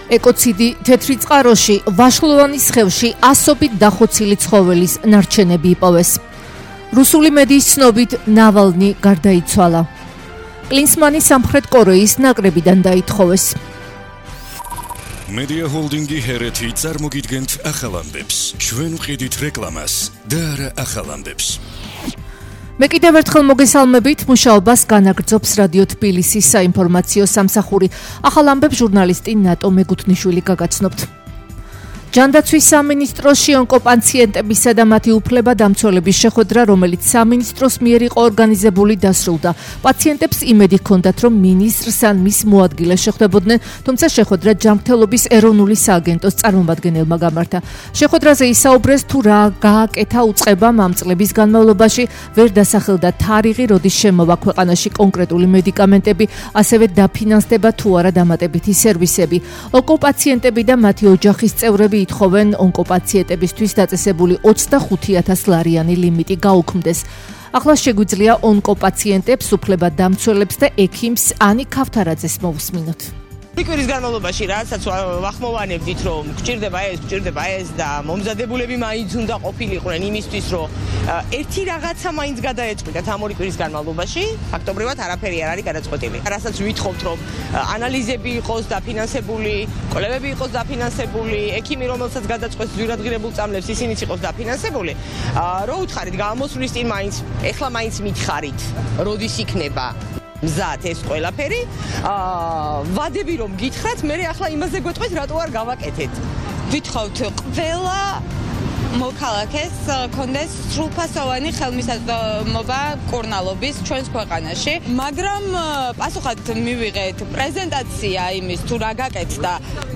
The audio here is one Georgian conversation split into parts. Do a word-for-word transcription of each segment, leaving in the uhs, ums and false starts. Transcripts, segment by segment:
ეკოციდი თეთრი წყაროში, ვაშლოვანის ხევში ასობით დახოცილი ცხოველის ნარჩენები იპოვეს. რუსული მედიის ცნობით ნავალნი გარდაიცვალა. კლინსმანი სამხრეთ კორეის ნაკრებიდან დაითხოვეს. Media Holdingi ჰერეთი წარმოგიდგენთ ახალ ამბებს. ჩვენ ვყიდით რეკლამას და არა ახალ ამბებს. მე კიდევ ერთხელ მოგესალმებით, მუშაობას განაგრძობს რადიო თბილისის საინფორმაციო სამსახური. ახალ ამბებს ჟურნალისტი ნატო მეგუთნიშვილი გაგაცნობთ. ჯანდაცვის სამინისტროში ონკოპაციენტებისა და მათი უფლებადამცველების შეხვედრა, რომელიც სამინისტროს მიერ იყო ორგანიზებული, დასრულდა. პაციენტებს იმედი ჰქონდათ, რომ მინისტრს ან მის მოადგილეს შეხვდებოდნენ, თუმცა შეხვედრა ჯანმრთელობის ეროვნული სააგენტოს წარმომადგენელმა გამართა. შეხვედრაზე ისაუბრეს, თუ რა გააკეთა უწყებამ ამ წლების განმავლობაში, ვერ დასახელდა თარიღი, როდის შემოვა ქვეყანაში კონკრეტული მედიკამენტები, ასევე დაფინანსდება თუ არა დამატებითი სერვისები. ონკოპაციენტები და მათი ოჯახის წევრები ითხოვენ ონკოპაციენტებისთვის დაწესებული ოცდახუთი ათასი ლარიანი ლიმიტი გაუქმდეს. ახლა შეგვიძლია ონკოპაციენტებს, უფლებადამცველებს და ექიმს ანი ქავთარაძეს მოვუსმინოთ. კვირის განმავლობაში რასაც ვახმოვანებდით, რომ გჭირდება ეს, გჭირდება ეს და მომზადებულები მაინც უნდა ყოფილიყვნენ იმისთვის, რომ ერთი რაღაცა მაინც გადაეწყვიტათ ამ ორი კვირის განმავლობაში, ფაქტობრივად არაფერი არ არის გადაწყვეტილი. რასაც ვითხოვთ, რომ ანალიზები იყოს დაფინანსებული, კვლევები იყოს დაფინანსებული, ექიმი რომელსაც გადაწყვეტს ძვირადღირებულ წამლებს, ისინიც იყოს დაფინანსებული. რო უთხარით გამოსვლის წინ მაინც, ეხლა მაინც მითხარით, როდის იქნება მზად ეს ყველაფერი, ვადები რომ გითხრათ, მე ახლა იმაზე გვეტყვით, რატო არ გავაკეთეთ. ვითხოვთ ყველა მოქალაქეს კონდეს სრულფასოვანი ხელმისაწვდომობა კურნალობის ჩვენს ქვეყანაში, მაგრამ პასუხად მივიღეთ პრეზენტაცია იმის, თუ რა გაკეთდა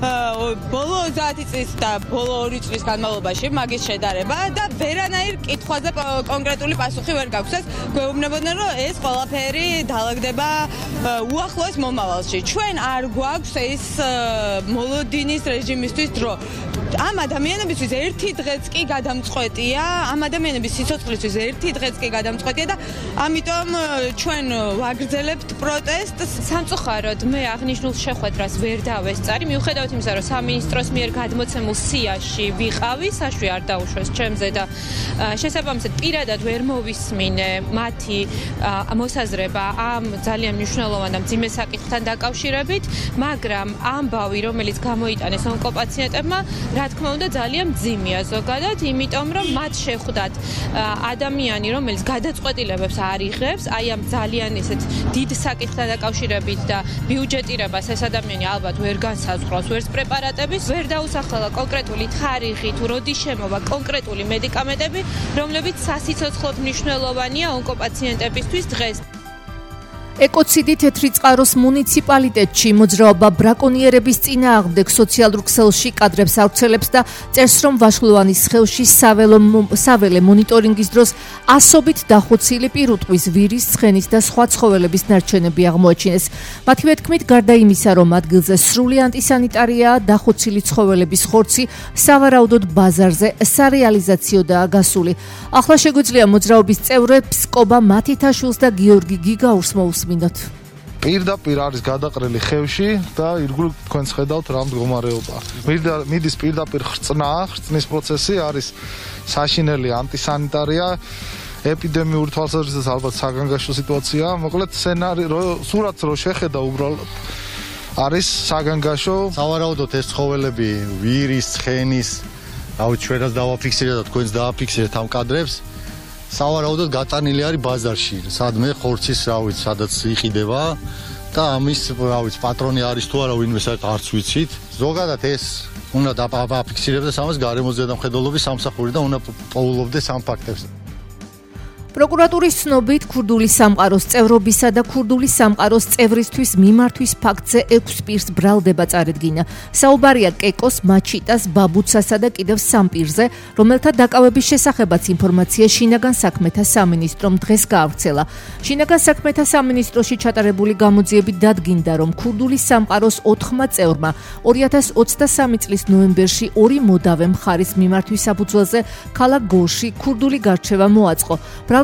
ბოლო ოცდაათი წლის და ბოლო ორი წლის განმავლობაში მაგის შედარება და ვერანაირ კითხვაზე კონკრეტული პასუხი ვერ გაქვს. გვეუბნებოდნენ, რომ ეს ყველაფერი დაალაგდება უახლოეს მომავალში. ჩვენ არ გვაქვს ეს მოლოდინის რეჟიმისთვის დრო. ამ ადამიანებისთვის ერთი დღეც კი გადამწყვეტია, ამ ადამიანების სიცოცხლისთვის ერთი დღეც კი გადამწყვეტია და ამიტომ ჩვენ ვაგრძელებთ პროტესტს. სამწუხაროდ მე აღნიშნულ შეხვედრას ვერ დავესწარი, მიუხედავად იმისა, რომ სამინისტროს მიერ გადმოცემულ სიაში ვიყავი, საშვი არ დაუშვეს ჩემზე და შესაბამისად პირადად ვერ მოვისმინე მათი მოსაზრება ამ ძალიან მნიშვნელოვან და მძიმე საკითხთან დაკავშირებით, მაგრამ ამბავი, რომელიც გამოიტანეს ონკოპაციენტებმა, რა თქმა უნდა ძალიან მძიმეა ზოგადად, იმიტომ რომ მათ შეხვდათ ადამიანი, რომელიც გადაწყვეტილებებს არ იღებს, აი ამ ძალიან ისეთ დიდ საკითხთან დაკავშირებით და ბიუჯეტირებას ეს ადამიანი ალბათ ვერ განსაზღვრავს ვერც პრეპარატების, ვერ დაუსახელა კონკრეტული თარიღი თუ როდის შემოვა კონკრეტული მედიკამენტები, რომლებიც სასიცოცხლოდ მნიშვნელოვანია ონკოპაციენტებისთვის დღეს. ეკოციდი თეთრი წყაროს მუნიციპალიტეტში მოძრაობა ბრაკონიერების წინააღმდეგ სოციალურ ქსელში კადრებს ავრცელებს და წერს, რომ ვაშლოვანის ხევში საველე მონიტორინგის დროს ასობით დახოცილი პირუტყვის, ვირის, ცხენის და სხვა ცხოველების ნარჩენები აღმოაჩინეს. მათივე თქმით, გარდა იმისა, რომ ადგილზე სრული ანტისანიტარიაა, დახოცილი ცხოველების ხორცი სავარაუდოდ ბაზარზე სარეალიზაციოდაა გასული. ახლა შეგვიძლია მოძრაობის წევრებს კობა მათითაშვილს და გიორგი გიგაურს მოვუსმინოთ. პირდაპირ არის გადაყრილი ხევში და ირგვლივ თქვენს ხედავთ რა მდგომარეობა. მიდის პირდაპირ ხრწნა, ხრწნის პროცესი არის საშინელი ანტისანიტარია, ეპიდემიური თვალსაზრისით ალბათ საგანგაშო სიტუაცია. მოკლედ სცენარი, სურათს რო შეხედა უბრალოდ არის საგანგაშო. სავარაუდოდ ეს ცხოველები ვირის, ცხენის, რავი ჩვენაც დავაფიქსირეთ და თქვენც დააფიქსირეთ ამ კადრებს. სავარაუდოდ გატანილი არის ბაზარში, სადმე ხორცის, რა ვიცი, სადაც იყიდება და ამის, რა ვიცი, პატრონი არის თუ არა ვინმე საერთოდ არც ვიცით. ზოგადად ეს უნდა დაფიქსირებდეს ამას გარემოს ზედამხედველობის სამსახური და უნდა პოულობდეს ამ ფაქტებს. პროკურატურის ცნობით, ქურდული სამყაროს წევრობისა და ქურდული სამყაროს წევრისთვის მიმართვის ფაქტზე ექვს პირს ბრალდება წარედგინა. საუბარია კეკოს, მაჩიტას, ბაბუცასა და კიდევ სამ პირზე, რომელთა დაკავების შესახებაც ინფორმაცია შინაგან საქმეთა სამინისტრომ დღეს გაავრცელა. შინაგან საქმეთა სამინისტროში ჩატარებული გამოძიებით დადგინდა, რომ ქურდული სამყაროს ოთხმა წევრმა ორი ათას ოცდასამი წლის ნოემბერში ორი მოდავე მხარის მიმართვის საფუძველზე ქალაქ გორში ქურდული გარჩევა მოაწყო.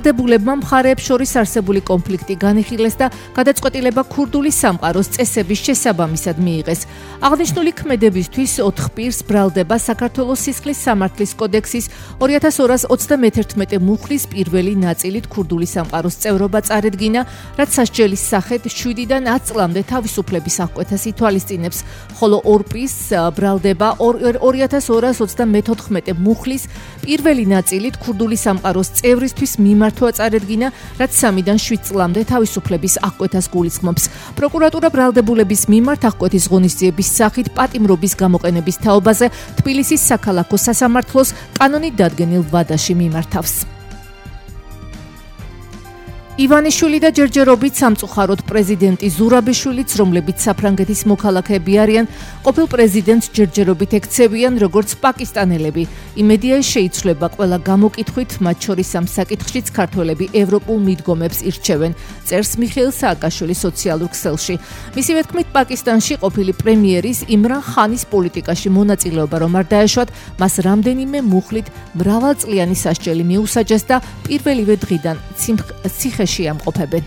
ბრალდებულებმა მხარეებს შორის არსებული კონფლიქტი განიხილეს და გადაწყვეტილება ქურდული სამყაროს წესების შესაბამისად მიიღეს. აღნიშნული ქმედებისთვის ოთხ პირს ბრალდება საქართველოს სისხლის სამართლის კოდექსის ორი ათას ორას ოცდამეთერთმეტე მუხლის პირველი ნაწილით ქურდული სამყაროს წევრობა წარედგინა, რაც სასჯელის სახით შვიდიდან ათ წლამდე თავისუფლების აღკვეთას ითვალისწინებს, ხოლო ორ პირს ბრალდება ორი ათას ორას ოცდამეთოთხმეტე მუხლის პირველი ნაწილით ქურდული სამყაროს წევრისთვის მიმართვა წარედგინა, რაც სამიდან შვიდ წლამდე თავისუფლების აღკვეთას გულისხმობს. პროკურატურა ბრალდებულების მიმართ აღკვეთის ღონისძიების სახით პატიმრობის გამოყენების თაობაზე თბილისის საქალაქო სასამართლოს კანონით დადგენილ ვადაში მიმართავს. ივანიშვილი და ჯერჯერობით სამწუხაროდ პრეზიდენტი ზურაბიშვილიც, რომლებიც საფრანგეთის მოქალაქეები არიან, ყოფილ პრეზიდენტს ჯერჯერობით ექცევიან როგორც პაკისტანელები. იმედია შეიცვლება ყველა გამოკითხვით, მათ შორის ამ საკითხშიც ქართველები ევროპულ მიდგომებს ირჩევენ, წერს მიხეილ სააკაშვილი სოციალურ ქსელში. მისივე თქმით, პაკისტანში ყოფილი პრემიერის იმრან ხანის პოლიტიკაში მონაწილეობა რომ არ დაეშვათ, მას რამდენიმე მუხლით მრავალწლიანი სასჯელი მიუსაჯეს და პირველივე დღიდან ციხე შეამყოფებენ.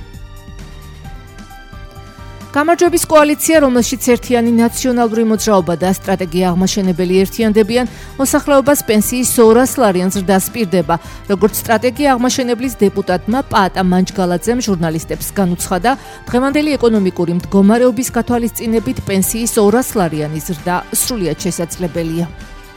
გამარჯვების კოალიცია, რომელშიც ერთიანი ნაციონალური მოძრაობა და სტრატეგია აღმაშენებელი ერთიანდებიან, მოსახლეობას პენსიის ორას ლარიან ზრდას პირდება. როგორც სტრატეგია აღმაშენებლის დეპუტატმა პაატა მანჯგალაძემ ჟურნალისტებს განუცხადა, დღევანდელი ეკონომიკური მდგომარეობის გათვალისწინებით პენსიის ორას ლარიანი ზრდა სრულიად შესაძლებელია.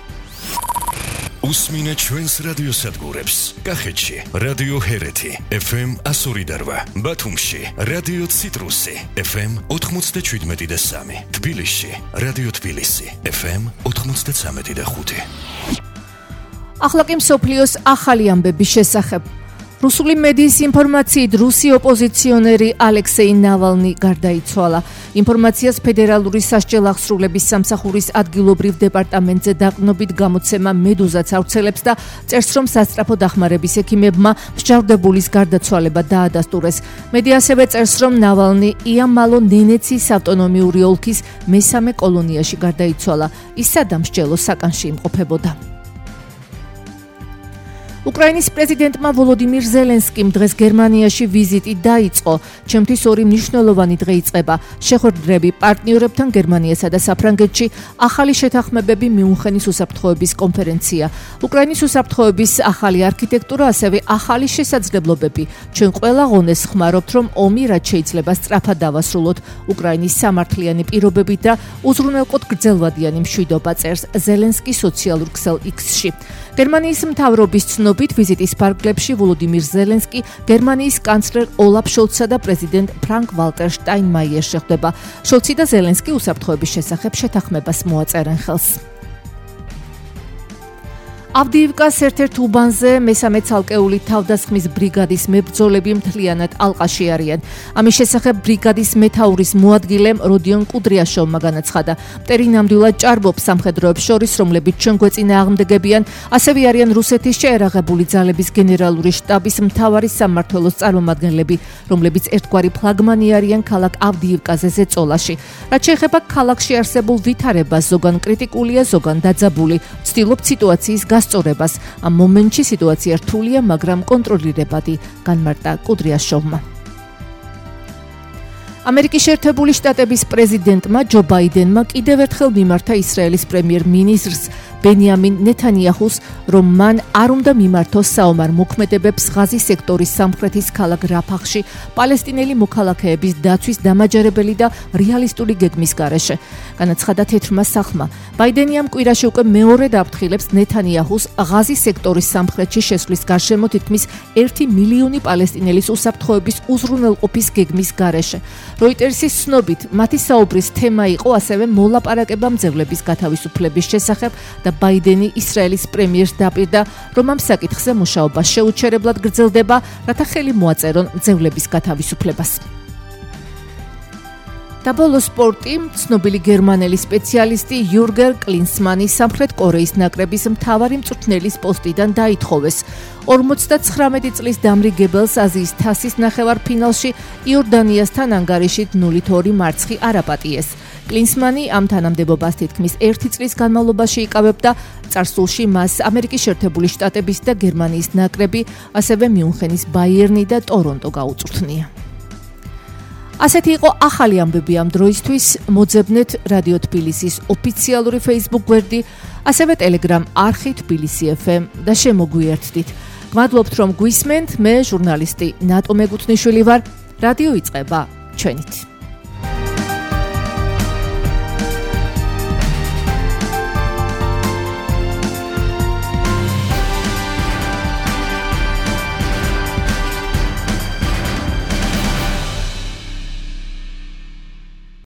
უსმინეთ ჩვენს რადიოსადგურებს. კახეთში რადიო ჰერეთი ეფ ემ εκατო ორი და რვა, ბათუმში რადიო ციტრუსი ეფ ემ ოთხმოცდაშვიდმეტი და სამი, თბილისში რადიო თბილისი ეფ ემ ოთხმოცდაცამეტი და ხუთი. ახლა კი მსოფლიოს ახალი ამბების შესახებ. რუსული მედიის ინფორმაციით რუსი ოპოზიციონერი ალექსეი ნავალნი გარდაიცვალა. ინფორმაციას ფედერალური სასჯელ-აღსრულების სამსახურის ადგილობრივ დეპარტამენტზე დაყრდნობით გამოცემა მედუზაც ავრცელებს და წერს, რომ სასწრაფო დახმარების ექიმებმა მსჯავრდებულის გარდაცვალება დაადასტურეს. მედია ასევე წერს, რომ ნავალნი იამალო-ნენეცის ავტონომიური ოლქის მესამე კოლონიაში გარდაიცვალა. ის სადამსჯელო საკანში იმყოფებოდა. უკრაინის პრეზიდენტმა ვოლოდიმირ ზელენსკიმ დღეს გერმანიაში ვიზიტი დაიწყო. ჩემთვის ორი მნიშვნელოვანი დღე იწყება. შეხვედრები პარტნიორებთან გერმანიასა და საფრანგეთში, ახალი შეთანხმებები მიუნხენის უსაფრთხოების კონფერენცია. უკრაინის უსაფრთხოების ახალი არქიტექტურა, ასევე ახალი შესაძლებლობები. ჩვენ ყველა ღონეს ხმარობთ, რომ ომი რაც შეიძლება სწრაფად დავასრულოთ. უკრაინის სამართლიანი პირობებით და უზრუნველყოთ გრძელვადიანი მშვიდობა, წერს ზელენსკი სოციალურ ქსელ იქსში. გერმანიის მთავრობის ცნობით ვიზიტის ფარგლებში ვოლოდიმირ ზელენსკი გერმანიის კანცლერ ოლაფ შოლცსა და პრეზიდენტ ფრანკ ვალტერ შტაინმაიერს შეხვდება. შოლცი და ზელენსკი უსაფრთხოების შესახებ შეთანხმებას მოაწერენ ხელს. ავდიივკას ერთ-ერთ უბანზე მესამე ცალკეული თავდასხმის ბრიგადის მებრძოლები მთლიანად ალყაში არიან. ამის შესახებ ბრიგადის მეთაურის მოადგილემ როდიონ კუდრიაშოვმა განაცხადა. მტერი ნამდვილად ჭარბობს სამხედროებს შორის, რომლებიც ჩვენ გვეწინააღმდეგებიან, ასევე არიან რუსეთის შეერაღებული ძალების გენერალური შტაბის მთავარი სამმართველოს წარმომადგენლები, რომლებიც ერთგვარი ფლაგმანი არიან ქალაქ ავდიივკაზე ზეწოლაში. რაც შეეხება ქალაქში არსებულ ვითარებას, ზოგან კრიტიკულია, ზოგან დაძაბული. ვცდილობთ სიტუაციის სწორებას. ამ მომენტში სიტუაცია რთულია, მაგრამ კონტროლირებადი, განმარტა კუდრიაშოვმა. ამერიკის შეერთებული შტატების პრეზიდენტმა ჯო ბაიდენმა კიდევ ერთხელ მიმართა ისრაელის პრემიერ-მინისტრს ბენიამინ ნეთანიაჰუს, რომ მან არ უნდა მიმართოს საომარ მოქმედებებს ღაზის სექტორის სამხრეთის ქალაქ რაფახში პალესტინელი მოქალაქეების დაცვის დამაჯერებელი და რეალისტური გეგმის გარეშე. განაცხადა თეთრმა სახლმა. ბაიდენი ამ კვირაში უკვე მეორედ აფრთხილებს ნეთანიაჰუს ღაზის სექტორის სამხრეთში შესვლის გარშემო თითქმის ერთი მილიონი პალესტინელის უსაფრთხოების უზრუნველყოფის გეგმის გარეშე. როიტერსის ცნობით, მათი საუბრის თემა იყო ასევე მოლაპარაკება მძევლების გათავისუფლების შესახებ და ბაიდენი ისრაელის პრემიერს დაპირდა, რომ ამ საკითხზე მუშაობა შეუჩერებლად გრძელდება, რათა ხელი მოაწერონ მძევლების გათავისუფლებას. და ბოლოს სპორტი, ცნობილი გერმანელი სპეციალისტი იურგენ კლინსმანი სამხრეთ კორეის ნაკრების მთავარი მწვრთნელის პოსტიდან დაითხოვეს. ორმოცდაცხრამეტი წლის დამრიგებელს აზიის თასის ნახევარფინალში იორდანიასთან ანგარიშით ნულით ორი მარცხი არ აპატიეს. კლინსმანი ამ თანამდებობას თითქმის ერთი წლის განმავლობაში იკავებდა წარსულში მას ამერიკის შეერთებული შტატების და გერმანიის ნაკრები, ასევე მიუნხენის ბაიერნი და ტორონტო გაუწვრთნია. ასეთი იყო ახალი ამბები ამ დროისთვის. მოძებნეთ რადიო თბილისის ოფიციალური Facebook გვერდი, ასევე Telegram არხი თბილისი ეფ ემ და შემოგვიერთდით. გმადლობთ რომ გვისმენთ, მე ჟურნალისტი ნატო მეგუთნიშვილი ვარ. რადიო იწყება ჩვენით.